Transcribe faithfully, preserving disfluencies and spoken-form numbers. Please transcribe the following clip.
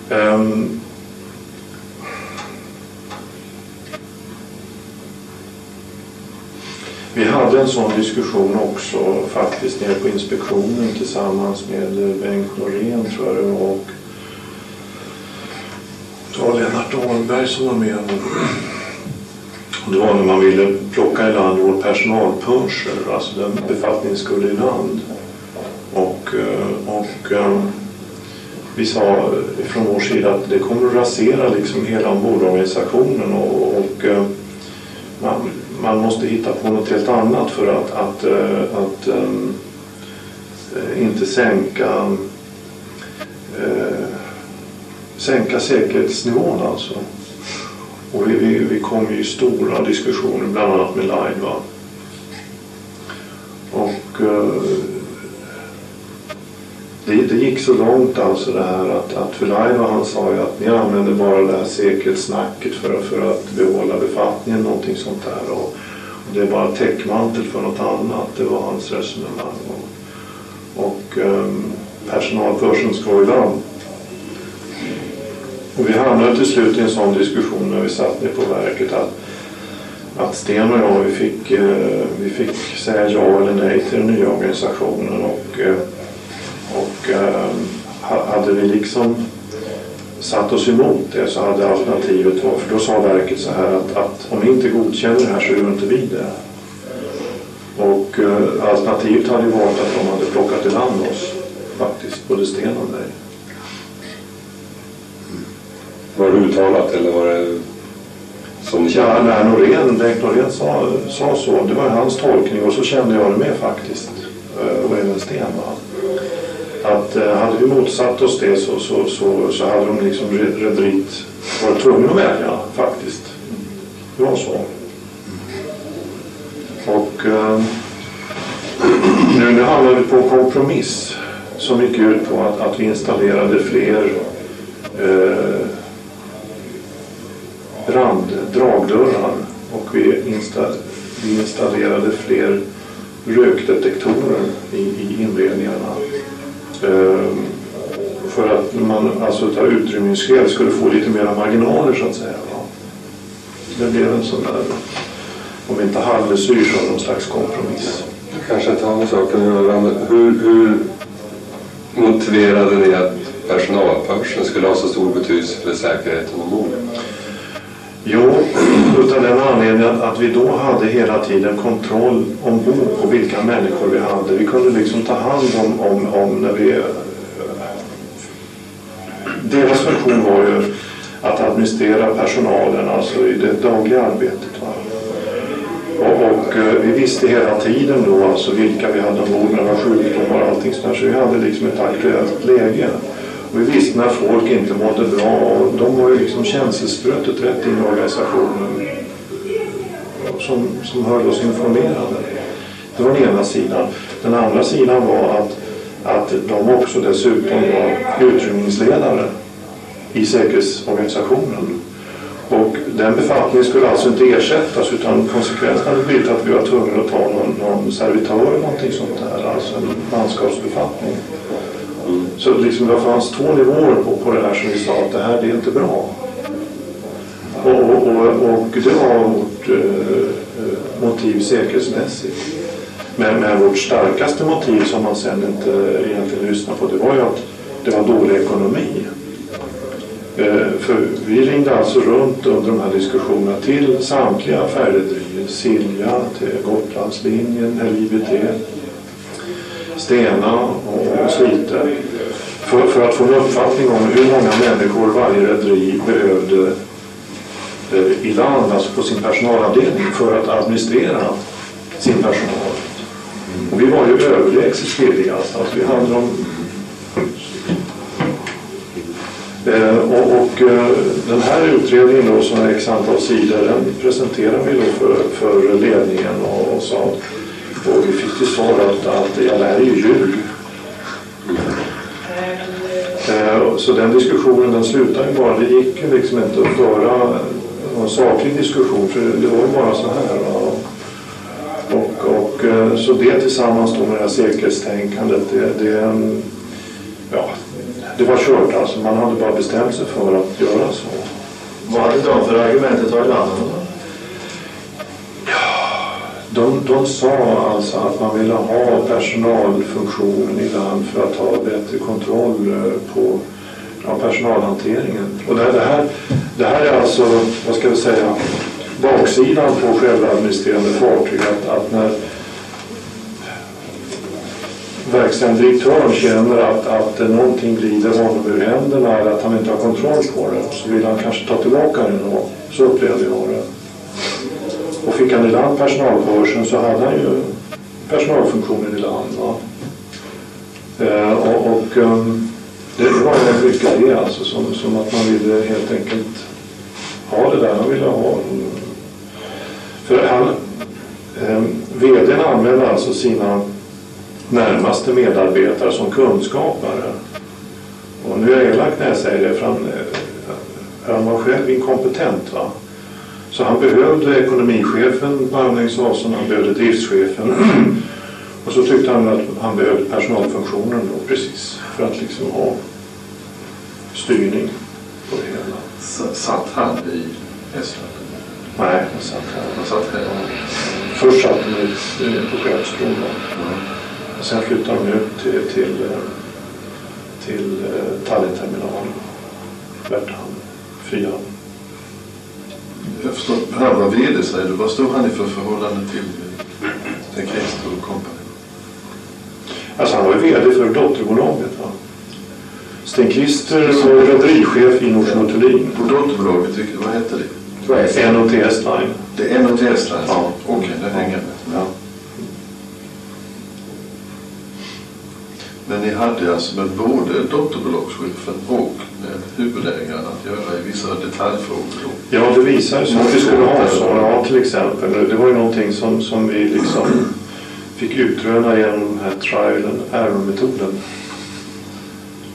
Um, vi hade en sån diskussion också faktiskt nere på inspektionen tillsammans med Bengt Norén, tror jag det var, och det var Lennart Dahlberg som var med. Det var när man ville plocka i land vår personalpörser, alltså den befattningen skulle i land. Och, och vi sa från vår sida att det kommer att rasera liksom hela ombordorganisationen, och, och man, man måste hitta på något helt annat för att, att, att, att um, inte sänka uh, sänka säkerhetsnivån alltså. Och vi, vi, vi kom ju i stora diskussioner bland annat med Laiva. Och uh, det, det gick så långt alltså det här att, att för Laiva, han sa ju att ni använder bara det här säkerhetssnacket för, för att behålla befattningen, någonting sånt där. Och, och det är bara täckmantel för något annat, det var hans resonemang. Och, och um, personalpörsen ska i land. Och vi hamnade till slut i en sån diskussion när vi satt ner på verket att, att Sten och jag vi fick, eh, vi fick säga ja eller nej till den nya organisationen, och, eh, och eh, hade vi liksom satt oss emot det så hade alternativet varit, för då sa verket så här att, att om vi inte godkänner det här så gör inte vi det. Och eh, alternativet hade ju varit att de hade plockat i land oss faktiskt, både Sten och mig. Var det uttalat eller var det som ni kände? Ja, när Norén, Bengt Norén sa, sa så, det var hans tolkning, och så kände jag det med faktiskt, och även Sten. Att hade vi motsatt oss det så, så, så, så hade de liksom rederiet varit tvungna att välja faktiskt. Det var så. Och eh, nu, nu handlar vi på kompromiss som gick ut på att, att vi installerade fler eh, brand, dragdörrar, och vi, insta, vi installerade fler rökdetektorer i, i inredningarna eh, för att man alltså utav utrymningsskäl skulle få lite mera marginaler så att säga. Va? Det blev en sån där, om inte halvmesyr så någon slags kompromiss. Kanske inte har med saken att göra, men hur, hur motiverade ni att personalpörsen skulle ha så stor betydelse för säkerheten ombord? Jo, utan den anledningen att vi då hade hela tiden kontroll ombord på vilka människor vi hade. Vi kunde liksom ta hand om, om, om när vi... Deras funktion var ju att administrera personalen, alltså i det dagliga arbetet. Va? Och, och vi visste hela tiden då alltså vilka vi hade ombord, när det var sjukdomar och allting sådär, så vi hade liksom ett aktuellt läge. Och vi visste när folk inte mådde bra, och de var ju liksom känselsprötet rätt in i organisationen som, som höll oss informerade. Det var den ena sidan. Den andra sidan var att, att de också dessutom var utrymningsledare i säkerhetsorganisationen. Och den befattningen skulle alltså inte ersättas, utan konsekvensen hade blivit att vi var tvungna att ta någon, någon servitör eller någonting sånt där, alltså en manskapsbefattning. Mm. Så liksom det fanns två nivåer på, på det här som vi sa att det här det är inte bra. Och, och, och, och det var vårt eh, motiv säkerhetsmässigt. Men, men vårt starkaste motiv som man sen inte egentligen lyssnade på, det var ju att det var dålig ekonomi. För vi ringde alltså runt under de här diskussionerna till samtliga färjederier, Silja, till Gotlandslinjen, L I B T, Stena och Slite, för, för att få en uppfattning om hur många människor varje rederi behövde eh, i land, alltså på sin personalavdelning, för att administrera sin personal. Och vi var ju överlägset billigast, alltså vi hade dem. Eh, och, och eh, den här utredningen då, som är x antal sidor, den presenterade vi då för, för ledningen och, och sa, och vi fick till svar att, att det här är ju ljug. Eh, så den diskussionen, den slutade ju bara, det gick ju liksom inte att föra en saklig diskussion, för det var ju bara så här. Va? Och, och eh, så det tillsammans då med det här säkerhetstänkandet, det, det ja, det var kört alltså. Man hade bara bestämt sig för att göra så. Vad hade de för argument i Thailand? De, de sa alltså att man ville ha personalfunktionen i land för att ha bättre kontroll på ja, personalhanteringen. Och det, det, här, det här är alltså, vad ska vi säga, baksidan på självadministrerande fartyg. Att, att när verkställande direktören känner att, att någonting glider honom ur händerna eller att han inte har kontroll på det, så vill han kanske ta tillbaka det då. Så upplevde jag det. Och fick han i land personalbörsen så hade han ju personalfunktionen i land. Va? Eh, och och um, det var ju mycket det alltså, som, som att man ville helt enkelt ha det där han ville ha. För han, eh, vdn använde alltså sina närmaste medarbetare som kunskapare. Och nu är jag elak när jag säger det, för han, han var själv inkompetent, va? Så han behövde ekonomichefen på Amningsasen, han behövde driftschefen. Och så tyckte han att han behövde personalfunktionen då precis för att liksom ha styrning på det hela. S- satt han i Estland? Nej, han satt här. Han satt här. Först satt han ut på Skeppsbron. Mm. Sen flyttade de ut till, till, till Tallinnterminalen. Värthamn, Frihamn. Jag förstår, han var vd, säger du. Vad stod han i för förhållande till Sten Christer och kompani? Alltså han var ju vd för dotterbolaget, va? Sten Christer var rederichef i Nordström & Thulin. På dotterbolaget, vad hette det? N O T S-line. Det är N O T S-line? Ja. Okej, okay, det hänger med. Ja. Men ni hade alltså med både dotterbolagschefen och med huvudägaren att göra i vissa detaljfrågor då? Ja, det visar sig att vi skulle ha så. Ja, till exempel. Det var ju någonting som, som vi liksom fick utröna genom den här trial and error-metoden.